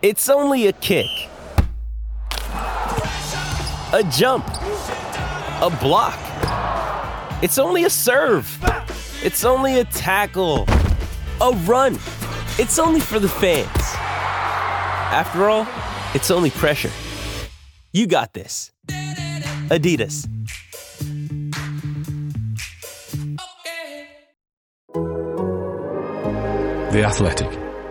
It's only a kick, a jump, a block. It's only a serve. It's only a tackle, a run. It's only for the fans. After all, it's only pressure. You got this. Adidas. The Athletic.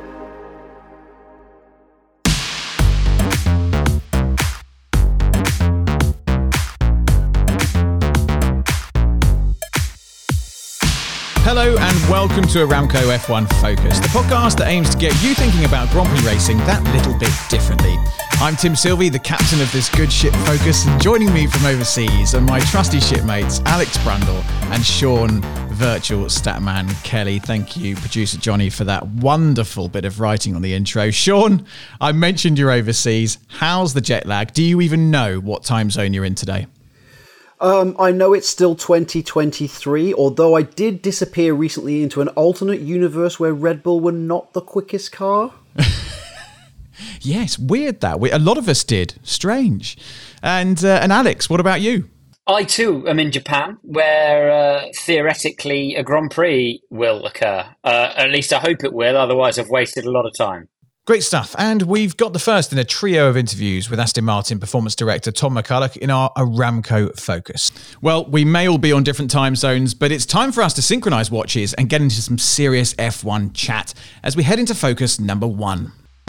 Hello and welcome to Aramco F1 Focus, the podcast that aims to get you thinking about Grand Prix racing that little bit differently. I'm Tim Sylvie, the captain of this good ship Focus, and joining me from overseas are my trusty shipmates Alex Brundle and Sean Virtual Statman Kelly. Thank you, producer Johnny, for that wonderful bit of writing on the intro. Sean, I mentioned you're overseas. How's the jet lag? Do you even know what time zone you're in today? I know it's still 2023, although I did disappear recently into an alternate universe where Red Bull were not the quickest car. Yes, weird that. A lot of us did. Strange. And Alex, what about you? I too am in Japan, where theoretically a Grand Prix will occur. At least I hope it will, otherwise I've wasted a lot of time. Great stuff. And we've got the first in a trio of interviews with Aston Martin Performance Director Tom McCulloch in our Aramco Focus. Well, we may all be on different time zones, but it's time for us to synchronise watches and get into some serious F1 chat as we head into Focus number 1.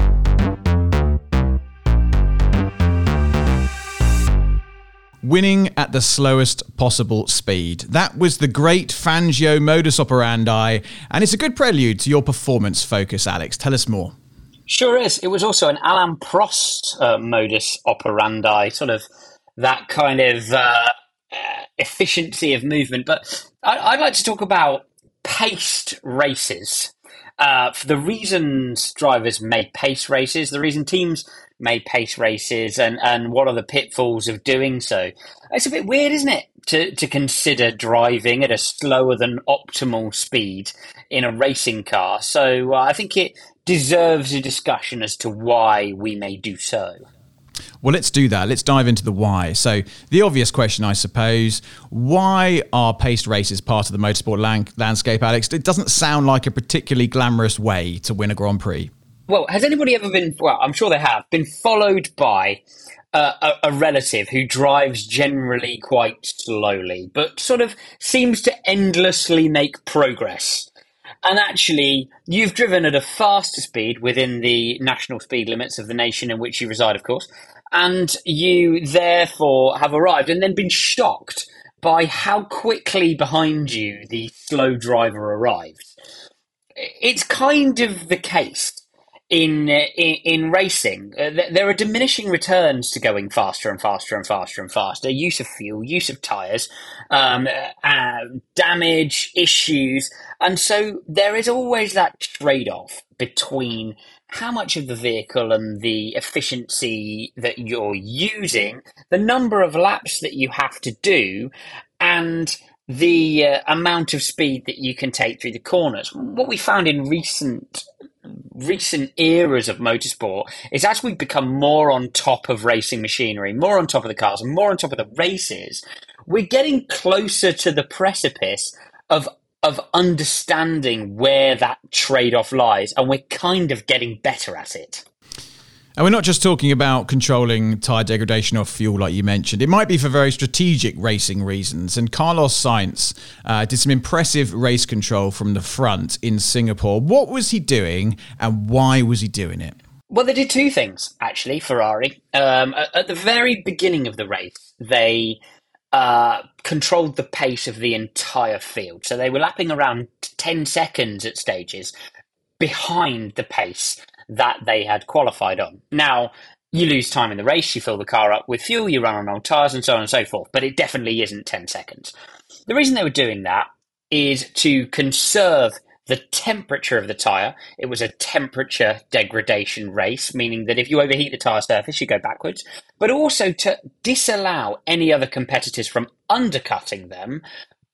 Winning at the slowest possible speed. That was the great Fangio modus operandi, and it's a good prelude to your performance focus, Alex. Tell us more. Sure is. It was also an Alain Prost modus operandi, sort of that kind of efficiency of movement. But I'd like to talk about paced races. For the reasons drivers made pace races, the reason teams made pace races, and what are the pitfalls of doing so. It's a bit weird, isn't it, to consider driving at a slower than optimal speed in a racing car. So I think it deserves a discussion as to why we may do so. Well, let's do that. Let's dive into the why. So the obvious question, I suppose, why are paced races part of the motorsport landscape, Alex? It doesn't sound like a particularly glamorous way to win a Grand Prix. Well, has anybody ever been, well, I'm sure they have, been followed by a relative who drives generally quite slowly, but sort of seems to endlessly make progress? And actually, you've driven at a faster speed within the national speed limits of the nation in which you reside, of course, and you therefore have arrived and then been shocked by how quickly behind you the slow driver arrived. It's kind of the case in racing. There are diminishing returns to going faster and faster and faster and faster. Use of fuel, use of tyres, damage, issues. And so there is always that trade-off between how much of the vehicle and the efficiency that you're using, the number of laps that you have to do, and the amount of speed that you can take through the corners. What we found in recent eras of motorsport is as we've become more on top of racing machinery, more on top of the cars, and more on top of the races, we're getting closer to the precipice of understanding where that trade-off lies, and we're kind of getting better at it. And we're not just talking about controlling tyre degradation or fuel, like you mentioned. It might be for very strategic racing reasons. And Carlos Sainz did some impressive race control from the front in Singapore. What was he doing and why was he doing it? Well, they did two things, actually, Ferrari. At the very beginning of the race, they controlled the pace of the entire field. So they were lapping around 10 seconds at stages behind the pace that they had qualified on. Now, you lose time in the race, you fill the car up with fuel, you run on old tyres and so on and so forth, but it definitely isn't 10 seconds. The reason they were doing that is to conserve the temperature of the tyre. It was a temperature degradation race, meaning that if you overheat the tyre surface, you go backwards, but also to disallow any other competitors from undercutting them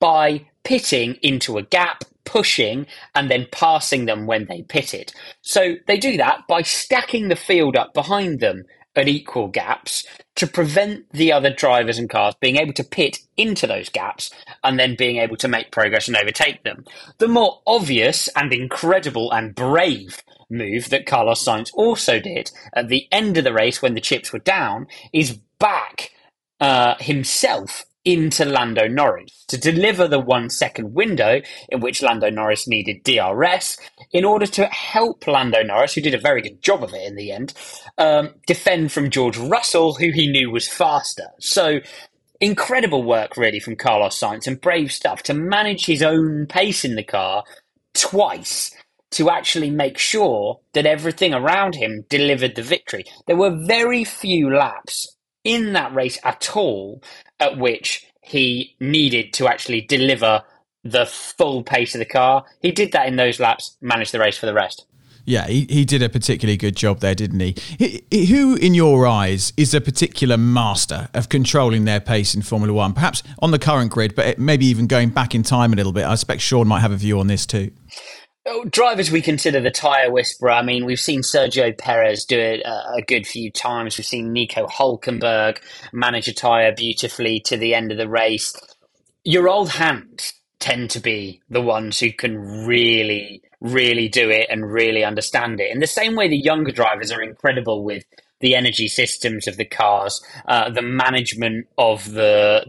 by pitting into a gap, pushing, and then passing them when they pitted. So they do that by stacking the field up behind them at equal gaps to prevent the other drivers and cars being able to pit into those gaps and then being able to make progress and overtake them. The more obvious and incredible and brave move that Carlos Sainz also did at the end of the race when the chips were down is back himself into Lando Norris to deliver the 1 second window in which Lando Norris needed DRS in order to help Lando Norris, who did a very good job of it in the end, defend from George Russell, who he knew was faster. So incredible work really from Carlos Sainz and brave stuff to manage his own pace in the car twice to actually make sure that everything around him delivered the victory. There were very few laps in that race at all at which he needed to actually deliver the full pace of the car. He did that in those laps, managed the race for the rest. Yeah, he did a particularly good job there, didn't he? Who, in your eyes, is a particular master of controlling their pace in Formula One? Perhaps on the current grid, but maybe even going back in time a little bit. I expect Sean might have a view on this too. Drivers we consider the tyre whisperer. I mean, we've seen Sergio Perez do it a good few times. We've seen Nico Hülkenberg manage a tyre beautifully to the end of the race. Your old hands tend to be the ones who can really, really do it and really understand it. In the same way the younger drivers are incredible with the energy systems of the cars, the management of their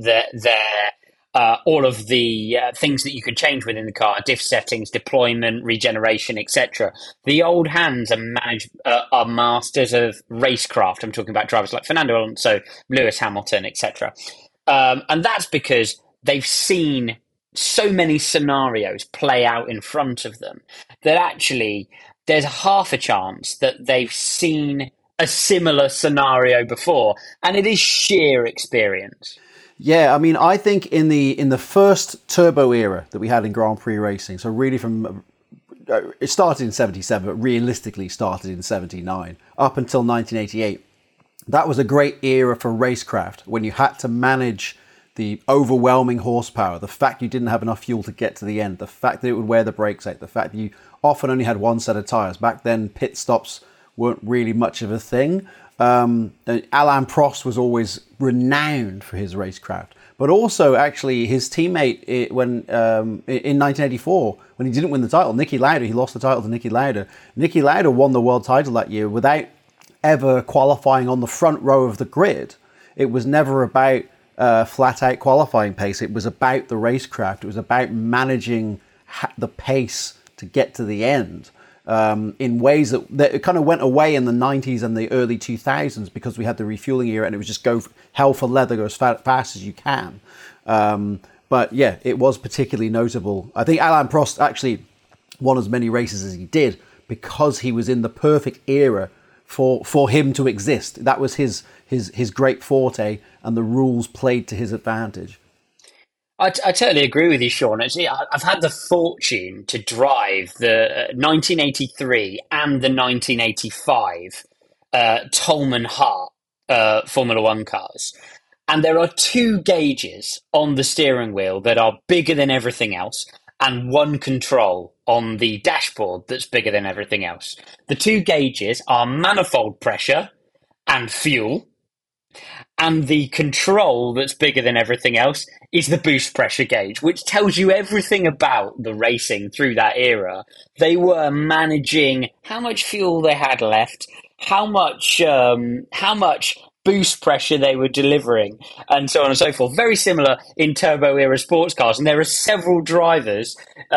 all of the things that you can change within the car, diff settings, deployment, regeneration, etc. The old hands are masters of racecraft. I'm talking about drivers like Fernando Alonso, Lewis Hamilton, etc. And that's because they've seen so many scenarios play out in front of them that actually there's half a chance that they've seen a similar scenario before, and it is sheer experience. Yeah, I mean, I think in the first turbo era that we had in Grand Prix racing, so really from it started in 77, but realistically started in 79 up until 1988. That was a great era for racecraft when you had to manage the overwhelming horsepower, the fact you didn't have enough fuel to get to the end, the fact that it would wear the brakes out, the fact that you often only had one set of tyres. Back then, pit stops weren't really much of a thing. Alain Prost was always renowned for his racecraft, but also actually his teammate in 1984, when he didn't win the title, Niki Lauda, he lost the title to Niki Lauda. Niki Lauda won the world title that year without ever qualifying on the front row of the grid. It was never about flat out qualifying pace. It was about the racecraft. It was about managing the pace to get to the end. In ways that it kind of went away in the 90s and the early 2000s because we had the refueling era and it was just go hell for leather, go as fast as you can. But yeah, it was particularly notable. I think Alain Prost actually won as many races as he did because he was in the perfect era for him to exist. That was his great forte, and the rules played to his advantage. I totally agree with you, Sean. Actually, I've had the fortune to drive the 1983 and the 1985 Tolman Hart Formula One cars. And there are two gauges on the steering wheel that are bigger than everything else, and one control on the dashboard that's bigger than everything else. The two gauges are manifold pressure and fuel. And the control that's bigger than everything else is the boost pressure gauge, which tells you everything about the racing through that era. They were managing how much fuel they had left, how much boost pressure they were delivering, and so on and so forth. Very similar in turbo era sports cars. And there are several drivers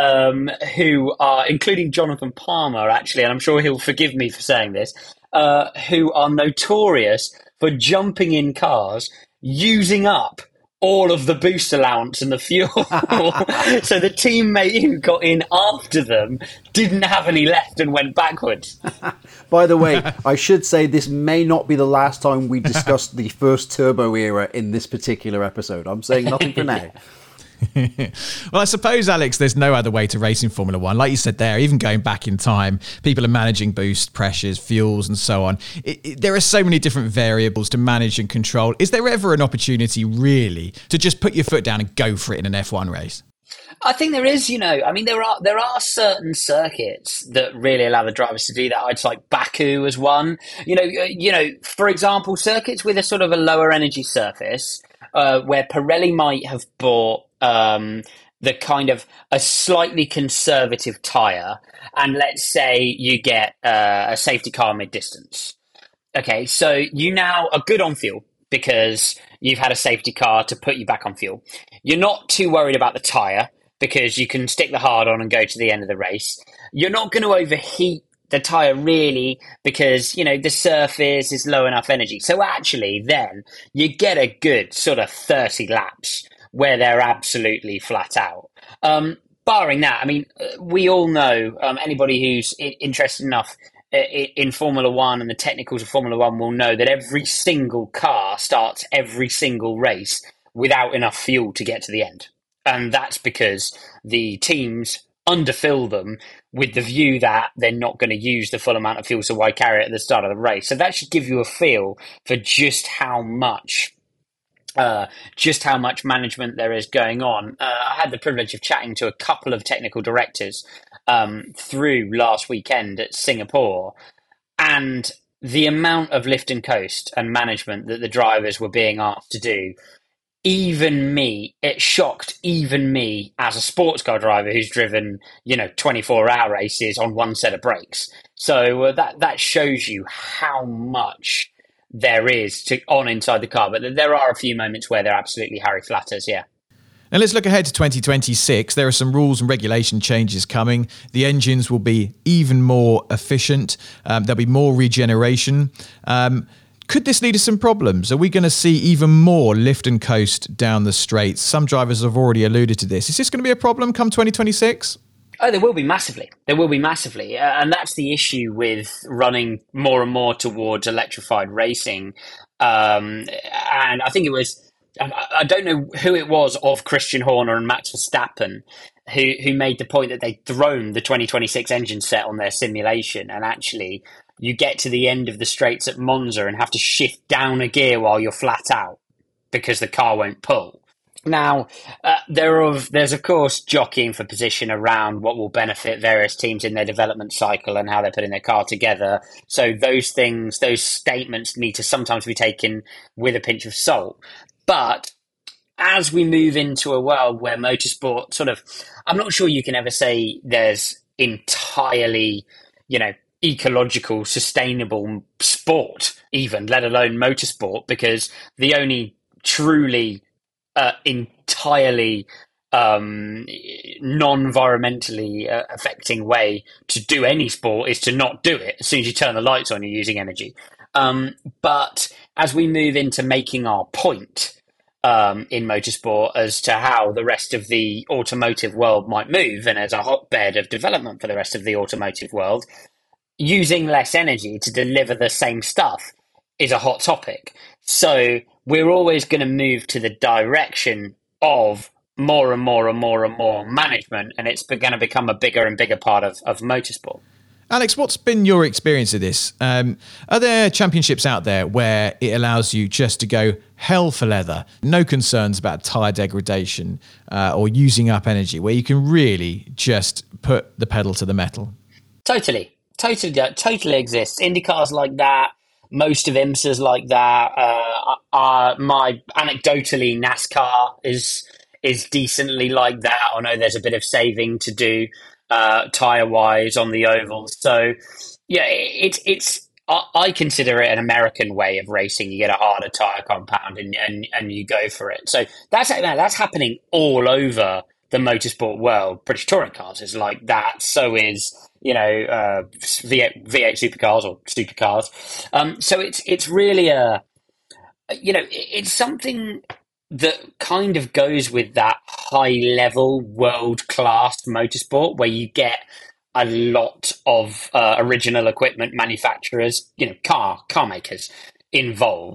who are, including Jonathan Palmer, actually, and I'm sure he'll forgive me for saying this, who are notorious for jumping in cars, using up all of the boost allowance and the fuel. So the teammate who got in after them didn't have any left and went backwards. By the way, I should say this may not be the last time we discuss the first turbo era in this particular episode. I'm saying nothing for now. Well, I suppose, Alex, there's no other way to race in Formula One. Like you said there, even going back in time, people are managing boost pressures, fuels and so on. There are so many different variables to manage and control. Is there ever an opportunity really to just put your foot down and go for it in an F1 race? I think there is, I mean, there are certain circuits that really allow the drivers to do that. I'd like Baku as one. For example, circuits with a sort of a lower energy surface, where Pirelli might have bought the kind of a slightly conservative tyre, and let's say you get a safety car mid-distance. Okay, so you now are good on fuel because you've had a safety car to put you back on fuel. You're not too worried about the tyre because you can stick the hard on and go to the end of the race. You're not going to overheat the tyre really because, the surface is low enough energy. So actually then you get a good sort of 30 laps where they're absolutely flat out. Barring that, I mean, we all know, anybody who's interested enough in Formula One and the technicals of Formula One will know that every single car starts every single race without enough fuel to get to the end. And that's because the teams underfill them with the view that they're not going to use the full amount of fuel, so why carry it at the start of the race? So that should give you a feel for just how much management there is going on. I had the privilege of chatting to a couple of technical directors through last weekend at Singapore, and the amount of lift and coast and management that the drivers were being asked to do, it shocked even me as a sports car driver who's driven, 24-hour races on one set of brakes. So that shows you how much there is on inside the car. But there are a few moments where they're absolutely Harry Flatters, yeah. And let's look ahead to 2026. There are some rules and regulation changes coming. The engines will be even more efficient. There'll be more regeneration. Could this lead to some problems? Are we going to see even more lift and coast down the straights? Some drivers have already alluded to this. Is this going to be a problem come 2026? Oh, there will be massively. And that's the issue with running more and more towards electrified racing. And I think it was, I don't know who it was of Christian Horner and Max Verstappen who made the point that they'd thrown the 2026 engine set on their simulation, and actually you get to the end of the straights at Monza and have to shift down a gear while you're flat out because the car won't pull. Now, there's of course jockeying for position around what will benefit various teams in their development cycle and how they're putting their car together. So those statements need to sometimes be taken with a pinch of salt. But as we move into a world where motorsport I'm not sure you can ever say there's entirely, ecological, sustainable sport, even, let alone motorsport, because the only truly entirely non-environmentally affecting way to do any sport is to not do it. As soon as you turn the lights on, you're using energy. But as we move into making our point in motorsport as to how the rest of the automotive world might move, and as a hotbed of development for the rest of the automotive world, using less energy to deliver the same stuff is a hot topic. So we're always going to move to the direction of more and more and more and more management, and it's going to become a bigger and bigger part of motorsport. Alex, what's been your experience of this? Are there championships out there where it allows you just to go hell for leather, no concerns about tyre degradation or using up energy, where you can really just put the pedal to the metal? Totally exists. IndyCar's like that. Most of IMSA's like that. My anecdotally, NASCAR is decently like that. I know there's a bit of saving to do tyre wise on the ovals. So yeah, it's I consider it an American way of racing. You get a harder tyre compound and you go for it. So that's happening all over the motorsport world. British touring cars is like that. So is V8 supercars or supercars. So it's really it's something that kind of goes with that high level world class motorsport where you get a lot of original equipment manufacturers, car makers involved.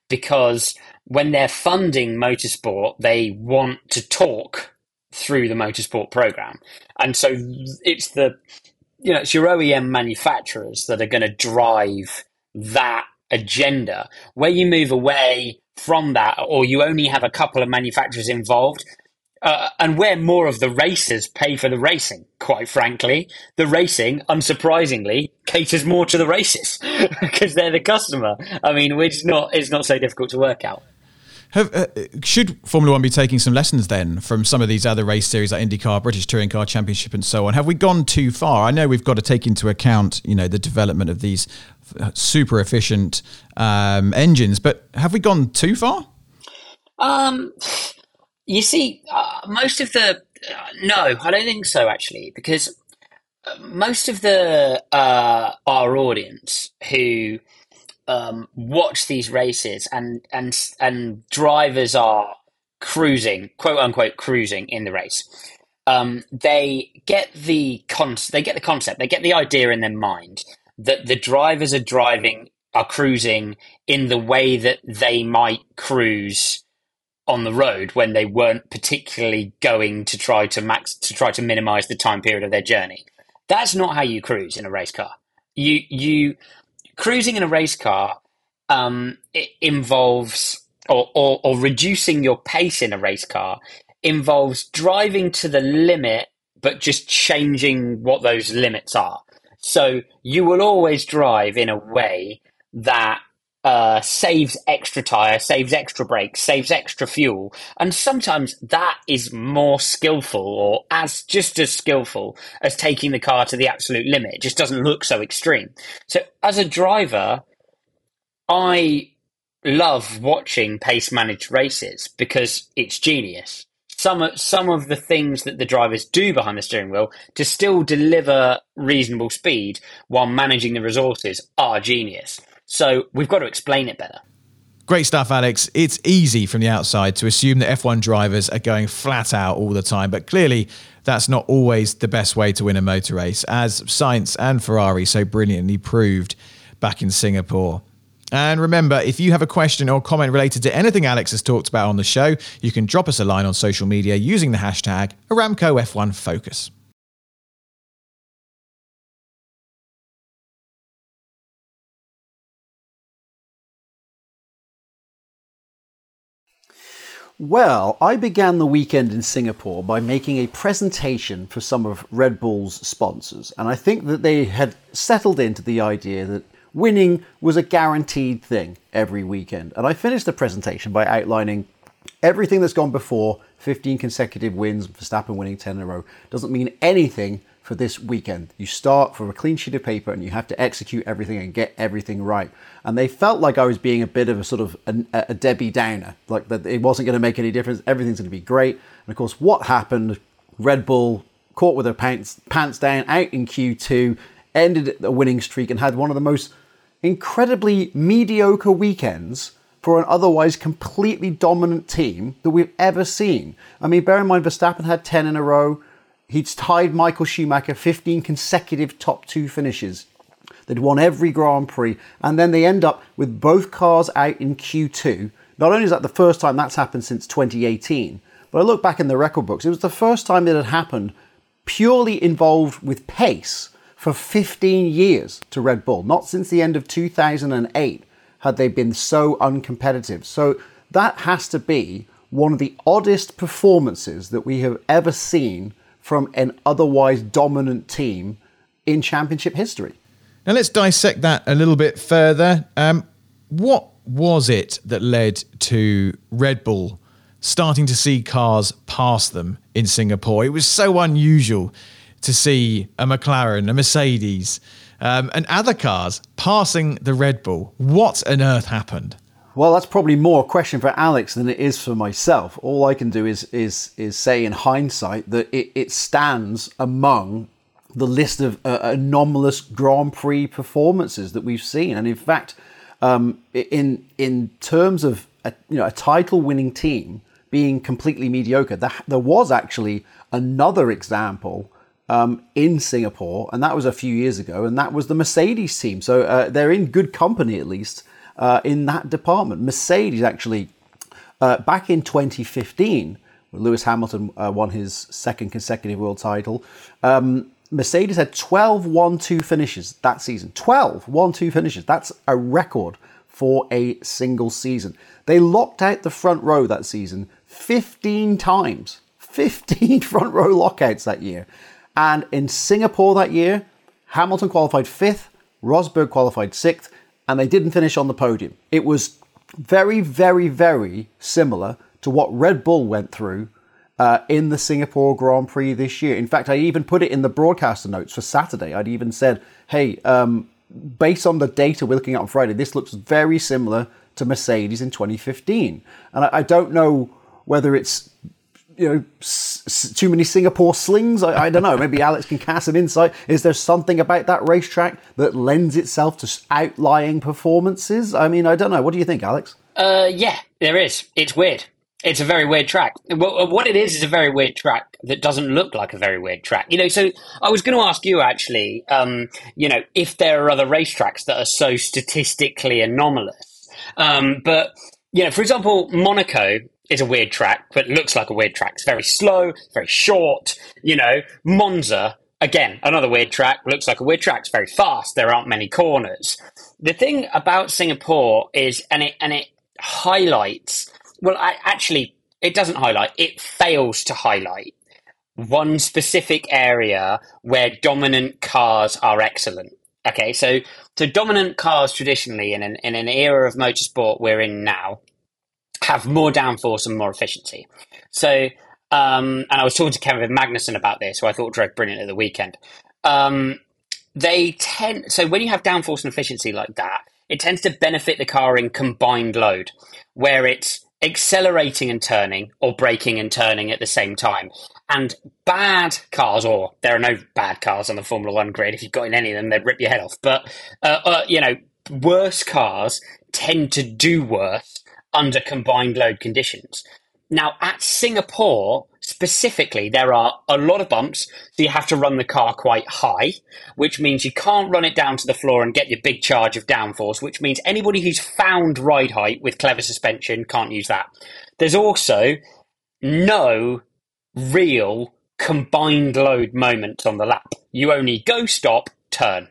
because when they're funding motorsport, they want to talk through the motorsport program. And so it's your OEM manufacturers that are going to drive that agenda. Where you move away from that, or you only have a couple of manufacturers involved, and where more of the racers pay for the racing, quite frankly, the racing, unsurprisingly, caters more to the racers because they're the customer. I mean, it's not so difficult to work out. Should Formula One be taking some lessons then from some of these other race series like IndyCar, British Touring Car Championship and so on? Have we gone too far? I know we've got to take into account, the development of these super efficient engines, but have we gone too far? You see, most of the no, I don't think so actually, because most of our audience who watch these races and drivers are cruising, quote unquote, cruising in the race. They get the concept, they get the idea in their mind that the drivers are cruising in the way that they might cruise on the road when they weren't particularly going to try to minimize the time period of their journey. That's not how you cruise in a race car. You cruising in a race car it involves or reducing your pace in a race car involves driving to the limit, but just changing what those limits are. So you will always drive in a way that saves extra tire, saves extra brakes, saves extra fuel. And sometimes that is more skillful or just as skillful as taking the car to the absolute limit. It just doesn't look so extreme. So as a driver, I love watching pace managed races because it's genius. Some of the things that the drivers do behind the steering wheel to still deliver reasonable speed while managing the resources are genius. So we've got to explain it better. Great stuff, Alex. It's easy from the outside to assume that F1 drivers are going flat out all the time, but clearly that's not always the best way to win a motor race, as Sainz and Ferrari so brilliantly proved back in Singapore. And remember, if you have a question or comment related to anything Alex has talked about on the show, you can drop us a line on social media using the hashtag Aramco F1 Focus. Well, I began the weekend in Singapore by making a presentation for some of Red Bull's sponsors, and I think that they had settled into the idea that winning was a guaranteed thing every weekend. And I finished the presentation by outlining everything that's gone before. 15 consecutive wins, Verstappen winning 10 in a row, doesn't mean anything for this weekend. You start from a clean sheet of paper and you have to execute everything and get everything right. And they felt like I was being a bit of a sort of a Debbie Downer, like that it wasn't going to make any difference, everything's going to be great. And of course, what happened? Red Bull caught with their pants down, out in Q2, ended a winning streak and had one of the most incredibly mediocre weekends for an otherwise completely dominant team that we've ever seen. I mean, bear in mind, Verstappen had 10 in a row. He'd tied Michael Schumacher 15 consecutive top 2 finishes. They'd won every Grand Prix, and then they end up with both cars out in Q2. Not only is that the first time that's happened since 2018, but I look back in the record books, it was the first time it had happened purely involved with pace for 15 years to Red Bull. Not since the end of 2008 had they been so uncompetitive. So that has to be one of the oddest performances that we have ever seen from an otherwise dominant team in championship history. Now let's dissect that a little bit further. What was it that led to Red Bull starting to see cars pass them in Singapore? It was so unusual to see a McLaren, a Mercedes, and other cars passing the Red Bull. What on earth happened? Well, that's probably more a question for Alex than it is for myself. All I can do is say in hindsight that it stands among the list of anomalous Grand Prix performances that we've seen. And in fact, in terms of a title-winning team being completely mediocre, there was actually another example in Singapore, and that was a few years ago, and that was the Mercedes team. So they're in good company at least. in that department. Mercedes actually, back in 2015, when Lewis Hamilton won his second consecutive world title, Mercedes had 12 1-2 finishes that season. 12 1-2 finishes. That's a record for a single season. They locked out the front row that season 15 times. 15 front row lockouts that year. And in Singapore that year, Hamilton qualified 5th, Rosberg qualified 6th, and they didn't finish on the podium. It was very, very, very similar to what Red Bull went through in the Singapore Grand Prix this year. In fact, I even put it in the broadcaster notes for Saturday. I'd even said, hey, based on the data we're looking at on Friday, this looks very similar to Mercedes in 2015. And I don't know whether it's too many Singapore slings. I don't know. Maybe Alex can cast some insight. Is there something about that racetrack that lends itself to outlying performances? I mean, I don't know. What do you think, Alex? Yeah, there is. It's weird. It's a very weird track. What it is a very weird track that doesn't look like a very weird track. So I was going to ask you actually, if there are other racetracks that are so statistically anomalous. But for example, Monaco is a weird track, but looks like a weird track. It's very slow, very short. Monza, again, another weird track, looks like a weird track. It's very fast. There aren't many corners. The thing about Singapore is, and it highlights. Well, it doesn't highlight. It fails to highlight one specific area where dominant cars are excellent. Okay, so dominant cars traditionally in an era of motorsport we're in now have more downforce and more efficiency. So, and I was talking to Kevin Magnussen about this, who I thought drove brilliant at the weekend. So when you have downforce and efficiency like that, it tends to benefit the car in combined load, where it's accelerating and turning or braking and turning at the same time. And bad cars, or there are no bad cars on the Formula One grid. If you've got in any of them, they'd rip your head off. But, worse cars tend to do worse under combined load conditions. Now, at Singapore, specifically, there are a lot of bumps, so you have to run the car quite high, which means you can't run it down to the floor and get your big charge of downforce, which means anybody who's found ride height with clever suspension can't use that. There's also no real combined load moment on the lap. You only go, stop, turn.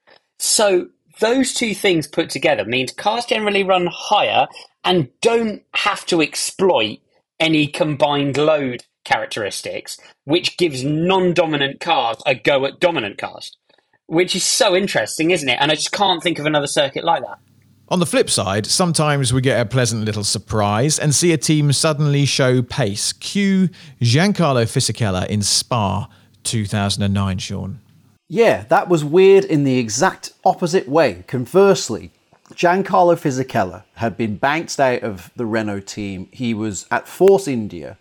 So those two things put together means cars generally run higher and don't have to exploit any combined load characteristics, which gives non-dominant cars a go at dominant cars, which is so interesting, isn't it? And I just can't think of another circuit like that. On the flip side, sometimes we get a pleasant little surprise and see a team suddenly show pace. Cue Giancarlo Fisichella in Spa 2009, Sean. Yeah, that was weird in the exact opposite way. Conversely, Giancarlo Fisichella had been bounced out of the Renault team. He was at Force India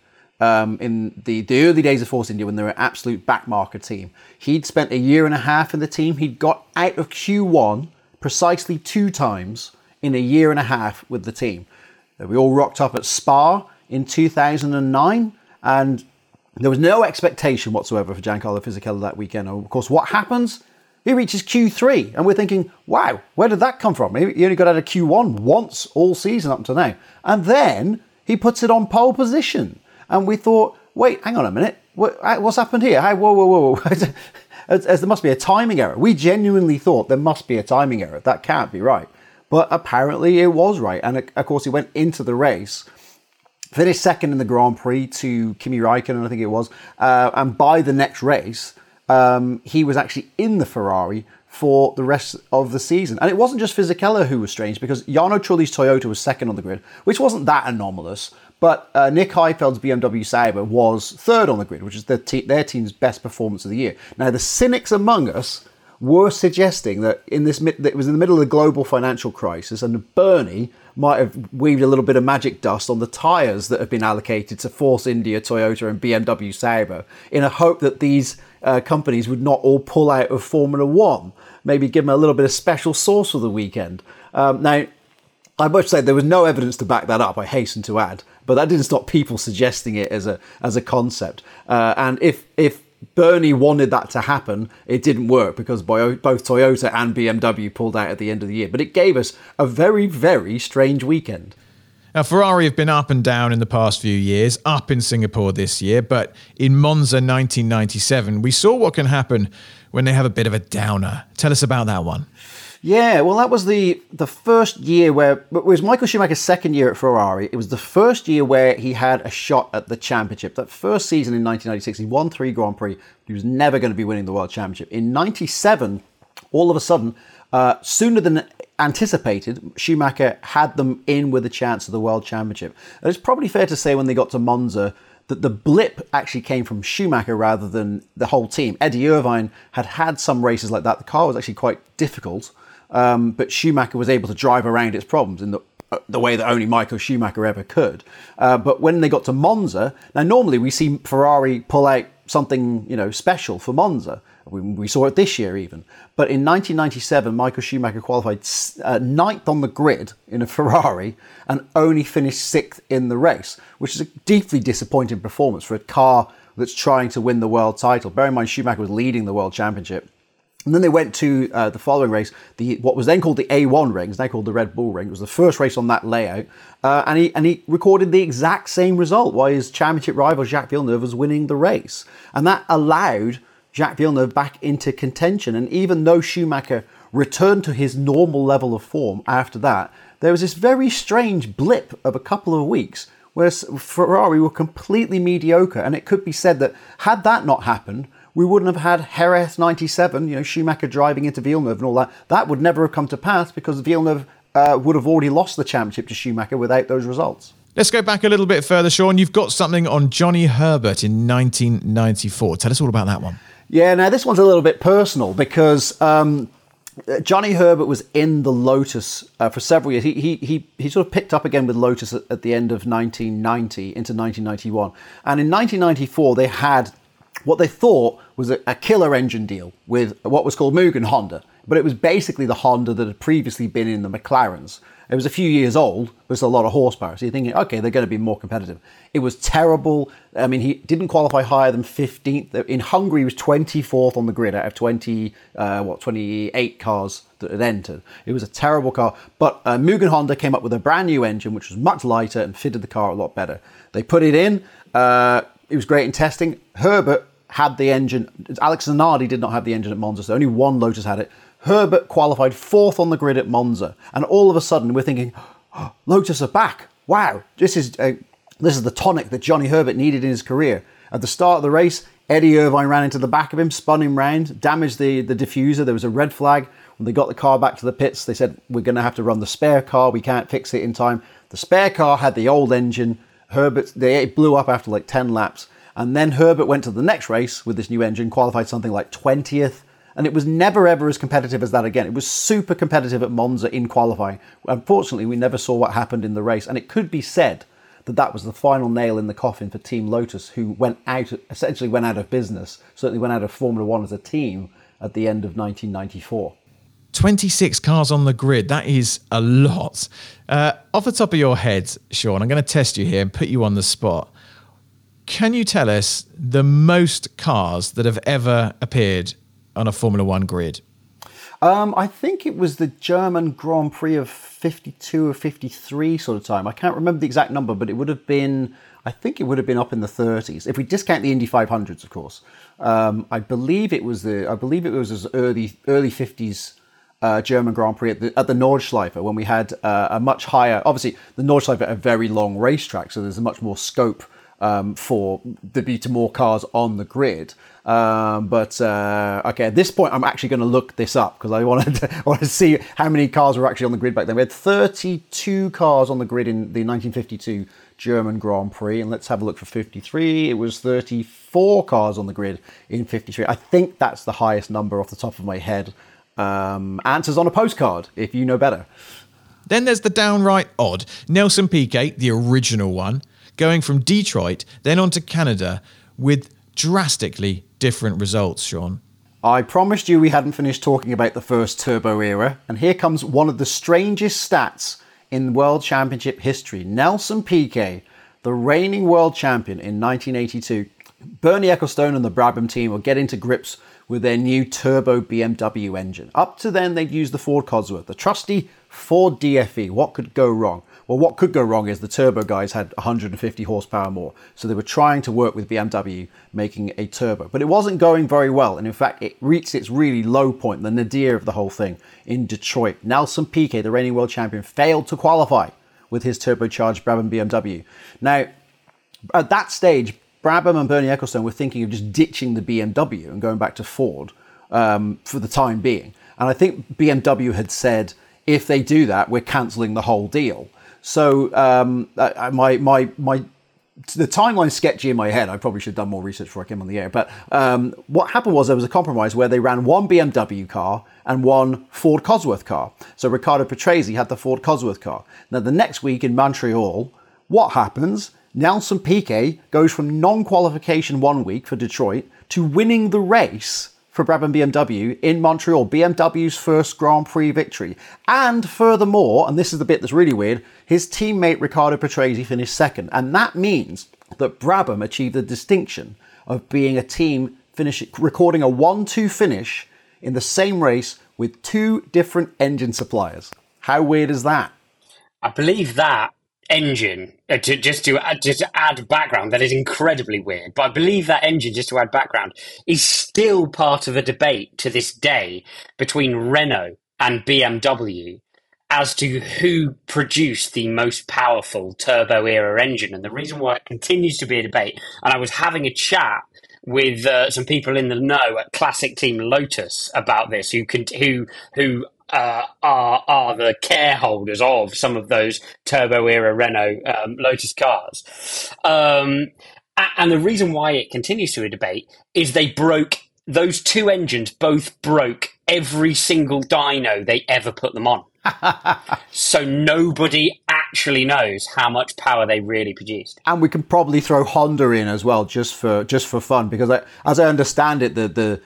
in the early days of Force India when they were an absolute backmarker team. He'd spent a year and a half in the team. He'd got out of Q1 precisely 2 times in a year and a half with the team. We all rocked up at Spa in 2009, and there was no expectation whatsoever for Giancarlo Fisichella that weekend. And of course, what happens? He reaches Q3, and we're thinking, wow, where did that come from? He only got out of Q1 once all season up to now. And then he puts it on pole position. And we thought, wait, hang on a minute. What's happened here? Whoa. As there must be a timing error. We genuinely thought there must be a timing error. That can't be right. But apparently it was right. And of course, he went into the race, finished second in the Grand Prix to Kimi Räikkönen, I think it was. And by the next race, he was actually in the Ferrari for the rest of the season. And it wasn't just Fisichella who was strange, because Jarno Trulli's Toyota was second on the grid, which wasn't that anomalous. But Nick Heifeld's BMW Sauber was third on the grid, which is their team's best performance of the year. Now, the cynics among us were suggesting that that it was in the middle of the global financial crisis, and Bernie might have weaved a little bit of magic dust on the tyres that have been allocated to Force India, Toyota and BMW Sauber in a hope that these companies would not all pull out of Formula One. Maybe give them a little bit of special sauce for the weekend. Now, I must say there was no evidence to back that up, I hasten to add, but that didn't stop people suggesting it as a concept. And if Bernie wanted that to happen, it didn't work because both Toyota and BMW pulled out at the end of the year. But it gave us a very, very strange weekend. Now, Ferrari have been up and down in the past few years, up in Singapore this year, but in Monza 1997, we saw what can happen when they have a bit of a downer. Tell us about that one. Yeah, well, that was the first year where... It was Michael Schumacher's second year at Ferrari. It was the first year where he had a shot at the championship. That first season in 1996, he won 3 Grand Prix. He was never going to be winning the World Championship. In 97, all of a sudden, sooner than anticipated, Schumacher had them in with a chance of the World Championship. And it's probably fair to say when they got to Monza that the blip actually came from Schumacher rather than the whole team. Eddie Irvine had some races like that. The car was actually quite difficult, but Schumacher was able to drive around its problems in the way that only Michael Schumacher ever could. But when they got to Monza, now normally we see Ferrari pull out something, special for Monza. We saw it this year even. But in 1997, Michael Schumacher qualified 9th on the grid in a Ferrari and only finished 6th in the race, which is a deeply disappointing performance for a car that's trying to win the world title. Bear in mind, Schumacher was leading the world championship. And then they went to the following race, what was then called the A1 ring, is now called the Red Bull ring. It was the first race on that layout. And he recorded the exact same result, while his championship rival Jacques Villeneuve was winning the race. And that allowed Jacques Villeneuve back into contention. And even though Schumacher returned to his normal level of form after that, there was this very strange blip of a couple of weeks where Ferrari were completely mediocre. And it could be said that had that not happened, we wouldn't have had Jerez 97, Schumacher driving into Villeneuve and all that. That would never have come to pass because Villeneuve would have already lost the championship to Schumacher without those results. Let's go back a little bit further, Sean. You've got something on Johnny Herbert in 1994. Tell us all about that one. Yeah, now this one's a little bit personal because Johnny Herbert was in the Lotus for several years. He sort of picked up again with Lotus at the end of 1990 into 1991. And in 1994, they had what they thought was a killer engine deal with what was called Mugen Honda. But it was basically the Honda that had previously been in the McLarens. It was a few years old, but it's a lot of horsepower. So you're thinking, okay, they're going to be more competitive. It was terrible. I mean, he didn't qualify higher than 15th. In Hungary, he was 24th on the grid out of 28 cars that had entered. It was a terrible car. But Mugen Honda came up with a brand new engine, which was much lighter and fitted the car a lot better. They put it in. It was great in testing. Herbert had the engine. Alex Zanardi did not have the engine at Monza, so only one Lotus had it. Herbert qualified 4th on the grid at Monza. And all of a sudden, we're thinking, oh, Lotus are back. Wow, this is the tonic that Johnny Herbert needed in his career. At the start of the race, Eddie Irvine ran into the back of him, spun him round, damaged the diffuser. There was a red flag. When they got the car back to the pits, they said, we're going to have to run the spare car. We can't fix it in time. The spare car had the old engine. It blew up after like 10 laps. And then Herbert went to the next race with this new engine, qualified something like 20th. And it was never, ever as competitive as that again. It was super competitive at Monza in qualifying. Unfortunately, we never saw what happened in the race. And it could be said that that was the final nail in the coffin for Team Lotus, who essentially went out of business, certainly went out of Formula One as a team at the end of 1994. 26 cars on the grid. That is a lot. Off the top of your head, Sean, I'm going to test you here and put you on the spot. Can you tell us the most cars that have ever appeared on a Formula One grid? I think it was the German Grand Prix of 52 or 53 sort of time. I can't remember the exact number, but it would have been, I think it would have been up in the 30s. If we discount the Indy 500s, of course. I believe it was as early 50s German Grand Prix at the Nordschleife when we had a much higher, obviously the Nordschleife a very long racetrack, so there's a much more scope for there be more cars on the grid. But at this point, I'm actually going to look this up because I want to see how many cars were actually on the grid back then. We had 32 cars on the grid in the 1952 German Grand Prix, and let's have a look for 53. It was 34 cars on the grid in 53. I think that's the highest number off the top of my head. Answers on a postcard if you know better. Then there's the downright odd Nelson Piquet, the original one, going from Detroit, then on to Canada with drastically different results, Sean. I promised you we hadn't finished talking about the first turbo era, and here comes one of the strangest stats in World Championship history. Nelson Piquet, the reigning world champion in 1982, Bernie Ecclestone and the Brabham team were getting to grips with their new turbo BMW engine. Up to then, they'd used the Ford Cosworth, the trusty Ford DFE. What could go wrong? Well, what could go wrong is the turbo guys had 150 horsepower more. So they were trying to work with BMW making a turbo. But it wasn't going very well. And in fact, it reached its really low point, the nadir of the whole thing, in Detroit. Nelson Piquet, the reigning world champion, failed to qualify with his turbocharged Brabham BMW. Now, at that stage, Brabham and Bernie Ecclestone were thinking of just ditching the BMW and going back to Ford for the time being. And I think BMW had said, if they do that, we're cancelling the whole deal. So the timeline's sketchy in my head. I probably should have done more research before I came on the air. But what happened was there was a compromise where they ran one BMW car and one Ford Cosworth car. So Riccardo Patrese had the Ford Cosworth car. Now, the next week in Montreal, what happens? Nelson Piquet goes from non-qualification 1 week for Detroit to winning the race for Brabham BMW in Montreal, BMW's first Grand Prix victory. And furthermore, and this is the bit that's really weird, his teammate Riccardo Patrese finished second. And that means that Brabham achieved the distinction of being a team recording a 1-2 finish in the same race with two different engine suppliers. How weird is that? I believe that engine, to add background, that is incredibly weird, but I believe that engine, just to add background, is still part of a debate to this day between Renault and BMW as to who produced the most powerful turbo era engine. And the reason why it continues to be a debate, and I was having a chat with some people in the know at Classic Team Lotus about this, who are the careholders of some of those turbo era Renault Lotus cars. And the reason why it continues to a debate is those two engines both broke every single dyno they ever put them on. So nobody actually knows how much power they really produced. And we can probably throw Honda in as well, just for fun, because as I understand it, the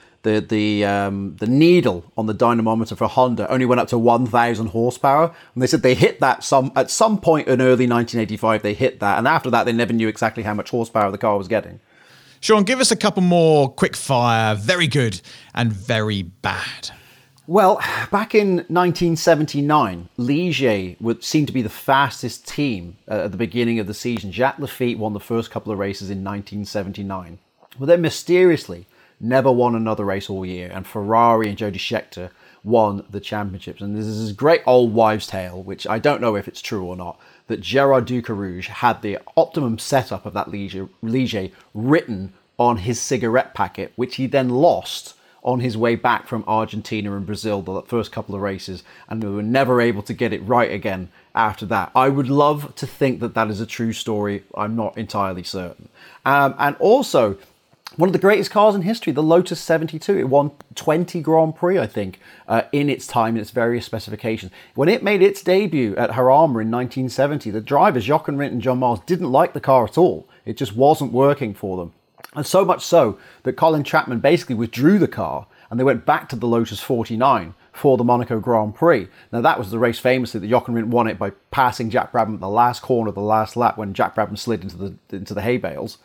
needle on the dynamometer for Honda only went up to 1,000 horsepower, and they said they hit that at some point in early 1985. They hit that, and after that, they never knew exactly how much horsepower the car was getting. Sean, give us a couple more quick fire, very good and very bad. Well, back in 1979, Ligier seemed to be the fastest team at the beginning of the season. Jacques Lafitte won the first couple of races in 1979. Well, then mysteriously never won another race all year, and Ferrari and Jody Scheckter won the championships. And there's this great old wives' tale, which I don't know if it's true or not, that Gerard Ducarouge had the optimum setup of that Ligier written on his cigarette packet, which he then lost on his way back from Argentina and Brazil, the first couple of races, and we were never able to get it right again after that. I would love to think that that is a true story. I'm not entirely certain. And also, one of the greatest cars in history, the Lotus 72. It won 20 Grand Prix, I think, in its time, in its various specifications. When it made its debut at Jarama in 1970, the drivers, Jochen Rindt and John Miles, didn't like the car at all. It just wasn't working for them. And so much so that Colin Chapman basically withdrew the car and they went back to the Lotus 49 for the Monaco Grand Prix. Now, that was the race famously that Jochen Rindt won it by passing Jack Brabham at the last corner of the last lap when Jack Brabham slid into the hay bales.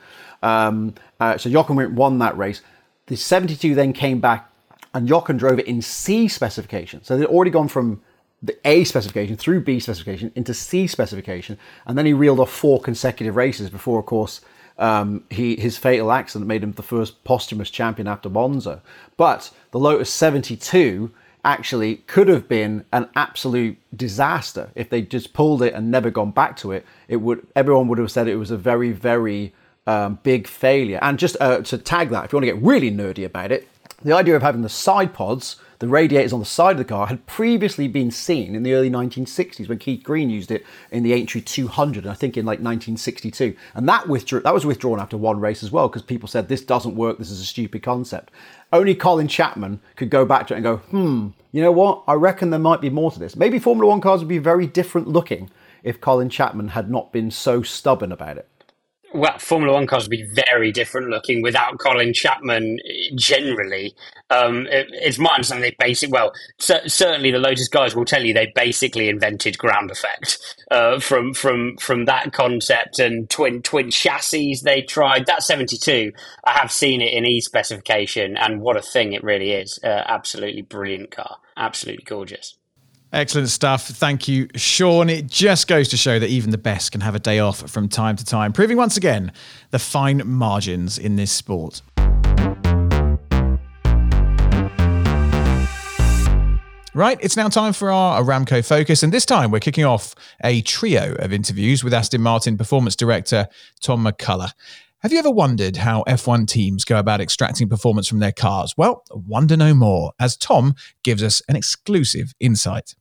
So Jochen Rindt won that race. The 72 then came back and Jochen drove it in C specification. So they'd already gone from the A specification through B specification into C specification. And then he reeled off 4 consecutive races before, of course, his fatal accident made him the first posthumous champion after Monza. But the Lotus 72 actually could have been an absolute disaster if they just pulled it and never gone back to it. Everyone would have said it was a very, very big failure. And just to tag that, if you want to get really nerdy about it, the idea of having the side pods, the radiators on the side of the car, had previously been seen in the early 1960s when Keith Green used it in the Aintree 200, I think in like 1962. And that was withdrawn after one race as well, because people said, this doesn't work, this is a stupid concept. Only Colin Chapman could go back to it and go, you know what, I reckon there might be more to this. Maybe Formula One cars would be very different looking if Colin Chapman had not been so stubborn about it. Formula One cars would be very different looking without Colin Chapman generally. It's my understanding certainly the Lotus guys will tell you they basically invented ground effect from that concept, and twin chassis they tried. That 72, I have seen it in E specification, and what a thing it really is. Absolutely brilliant car. Absolutely gorgeous. Excellent stuff. Thank you, Sean. It just goes to show that even the best can have a day off from time to time, proving once again the fine margins in this sport. Right, it's now time for our Aramco Focus, and this time we're kicking off a trio of interviews with Aston Martin Performance Director Tom McCullough. Have you ever wondered how F1 teams go about extracting performance from their cars? Well, wonder no more, as Tom gives us an exclusive insight.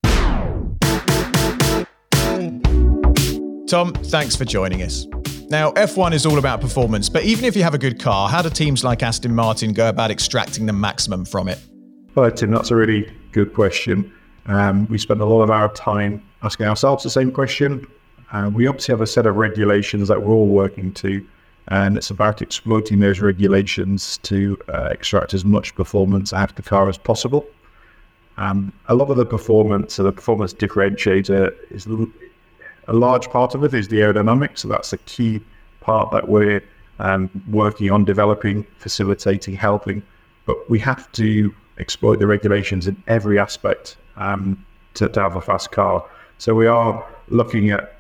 Tom, thanks for joining us. Now, F1 is all about performance, but even if you have a good car, how do teams like Aston Martin go about extracting the maximum from it? Well, Tim, that's a really good question. We spend a lot of our time asking ourselves the same question. We obviously have a set of regulations that we're all working to, and it's about exploiting those regulations to extract as much performance out of the car as possible. A lot of the performance differentiator is a large part of it is the aerodynamics. So that's a key part that we're working on developing, facilitating, helping. But we have to exploit the regulations in every aspect to have a fast car. So we are looking at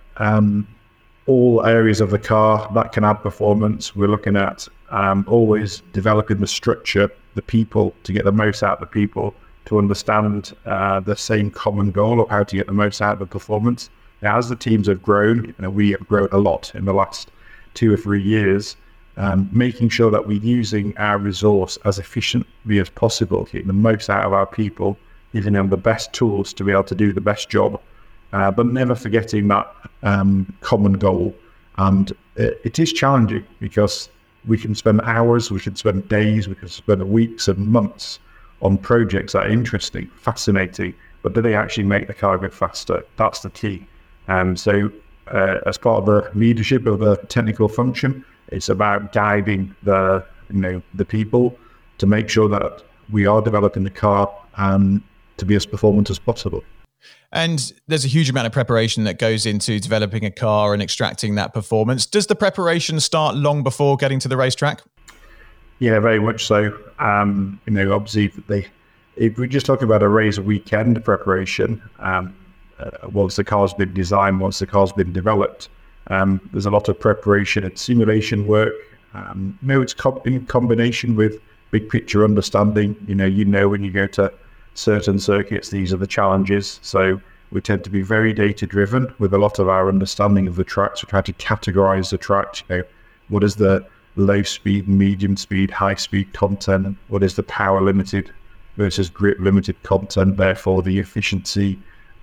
all areas of the car that can add performance. We're looking at always developing the structure, the people, to get the most out of the people, to understand the same common goal of how to get the most out of the performance. Now, as the teams have grown, we have grown a lot in the last 2 or 3 years, making sure that we're using our resource as efficiently as possible, getting the most out of our people, giving them the best tools to be able to do the best job. But never forgetting that common goal. And it is challenging because we can spend hours, we can spend days, we can spend weeks and months on projects that are interesting, fascinating, but do they actually make the car go faster? That's the key. So as part of the leadership of the technical function, it's about guiding the people to make sure that we are developing the car to be as performant as possible. And there's a huge amount of preparation that goes into developing a car and extracting that performance. Does the preparation start long before getting to the racetrack? Yeah, very much so. Obviously, if we just talk about a race weekend preparation, once the car's been designed, once the car's been developed, there's a lot of preparation and simulation work. It's in combination with big picture understanding. When you go to certain circuits, these are the challenges. So we tend to be very data driven with a lot of our understanding of the tracks. We try to categorize the tracks. What is the low speed, medium speed, high speed content? What is the power limited versus grip limited content? Therefore, the efficiency.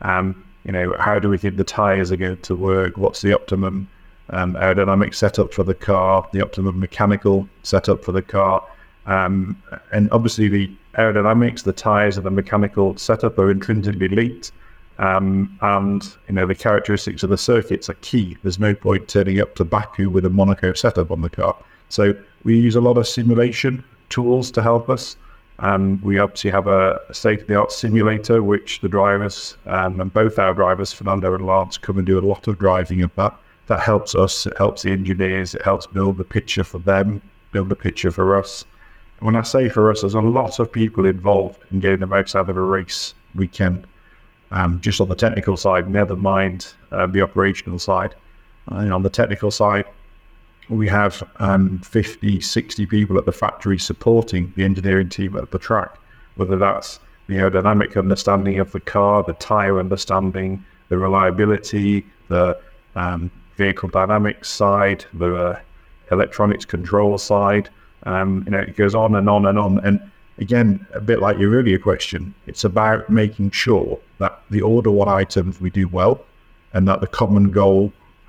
How do we think the tires are going to work? What's the optimum aerodynamic setup for the car? The optimum mechanical setup for the car? And obviously the aerodynamics, the tires and the mechanical setup are intrinsically linked. And the characteristics of the circuits are key. There's no point turning up to Baku with a Monaco setup on the car. So we use a lot of simulation tools to help us. We obviously have a state-of-the-art simulator, which the drivers, and both our drivers, Fernando and Lance, come and do a lot of driving of that. That helps us, it helps the engineers, it helps build the picture for them, build the picture for us. When I say for us, there's a lot of people involved in getting the most out of a race weekend. Just on the technical side, never mind the operational side. On the technical side, we have 50, 60 people at the factory supporting the engineering team at the track, whether that's the aerodynamic understanding of the car, the tyre understanding, the reliability, the vehicle dynamics side, the electronics control side. It goes on and on and on. And again, a bit like your earlier question, it's about making sure that the order one items we do well and that the common goal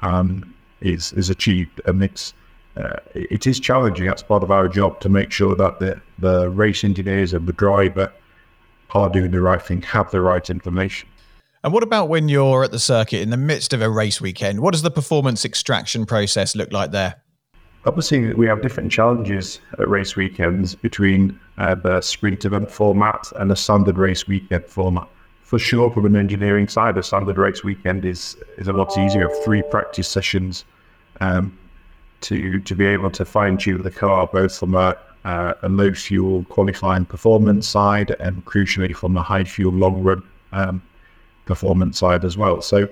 is achieved. And it is challenging. That's part of our job, to make sure that the race engineers and the driver are doing the right thing, have the right information. And what about when you're at the circuit in the midst of a race weekend? What does the performance extraction process look like there? Obviously, we have different challenges at race weekends between the sprint event format and the standard race weekend format. For sure, from an engineering side, a standard race weekend is a lot easier. 3 practice sessions to be able to fine-tune the car, both from a low fuel qualifying performance side and crucially from the high fuel long run performance side as well. So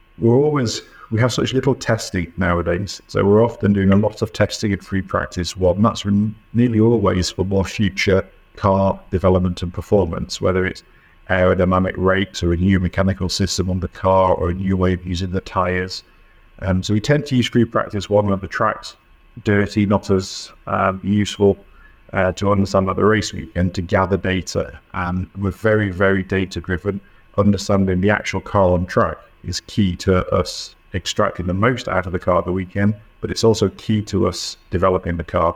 we have such little testing nowadays, so we're often doing a lot of testing in free practice 1. That's nearly always for more future car development and performance, whether it's aerodynamic rates or a new mechanical system on the car or a new way of using the tyres. So we tend to use free practice 1 when the track's dirty, not as useful to understand at the race weekend, to gather data. And we're very, very data driven. Understanding the actual car on track is key to us extracting the most out of the car at the weekend, but it's also key to us developing the car.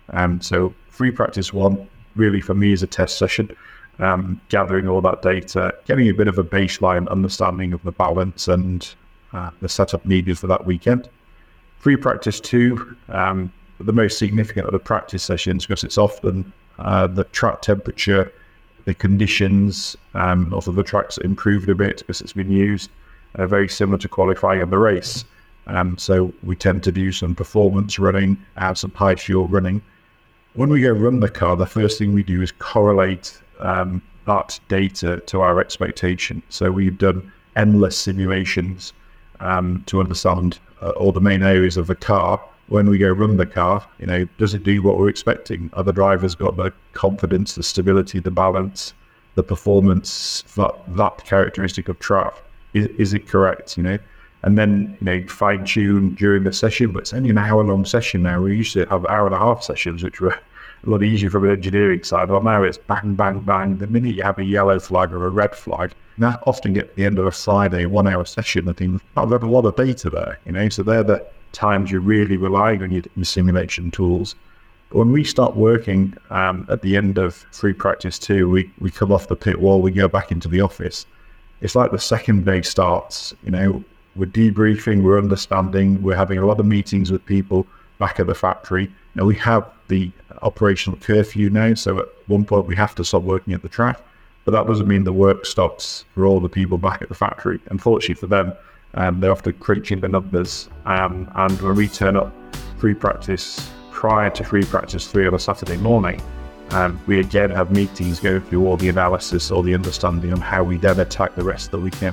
So free practice 1 really for me is a test session, gathering all that data, getting a bit of a baseline understanding of the balance and the setup needed for that weekend. Free practice 2, the most significant of the practice sessions, because it's often the track temperature, the conditions, also the track's improved a bit because it's been used, very similar to qualifying in the race. So we tend to do some performance running and some high fuel running. When we go run the car, the first thing we do is correlate that data to our expectation. So we've done endless simulations to understand all the main areas of the car. When we go run the car, does it do what we're expecting? Are the drivers got the confidence, the stability, the balance, the performance, that characteristic of track? Is it correct? And then fine tune during the session, but it's only an hour-long session now. We used to have hour-and-a-half sessions, which were a lot easier from an engineering side. Well, now it's bang, bang, bang. The minute you have a yellow flag or a red flag, that often get to the end of a Friday 1-hour session. I think I've got a lot of data there. So they're the times you're really relying on your simulation tools. But when we start working at the end of free practice 2, we come off the pit wall, we go back into the office. It's like the second day starts. We're debriefing, we're understanding, we're having a lot of meetings with people back at the factory. Now we have the operational curfew now, so at one point we have to stop working at the track, but that doesn't mean the work stops for all the people back at the factory. Unfortunately for them, they're often crunching the numbers, and when we turn up free practice prior to free practice 3 on a Saturday morning, we again have meetings going through all the analysis, all the understanding on how we then attack the rest of the weekend.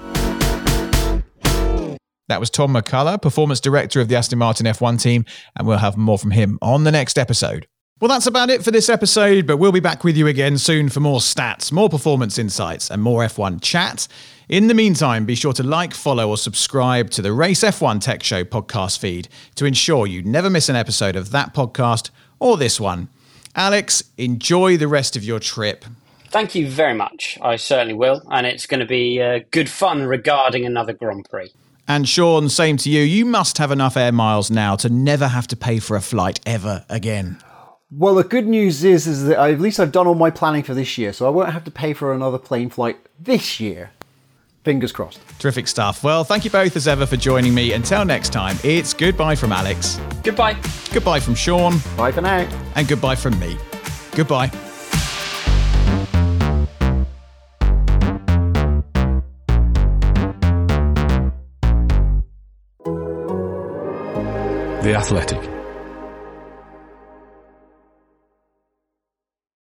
That was Tom McCullough, Performance Director of the Aston Martin F1 team, and we'll have more from him on the next episode. Well, that's about it for this episode, but we'll be back with you again soon for more stats, more performance insights, and more F1 chat. In the meantime, be sure to like, follow, or subscribe to the Race F1 Tech Show podcast feed to ensure you never miss an episode of that podcast or this one. Alex, enjoy the rest of your trip. Thank you very much. I certainly will, and it's going to be good fun regarding another Grand Prix. And Sean, same to you. You must have enough air miles now to never have to pay for a flight ever again. Well, the good news is that at least I've done all my planning for this year, so I won't have to pay for another plane flight this year. Fingers crossed. Terrific stuff. Well, thank you both as ever for joining me. Until next time, it's goodbye from Alex. Goodbye. Goodbye from Sean. Bye for now. And goodbye from me. Goodbye. The Athletic.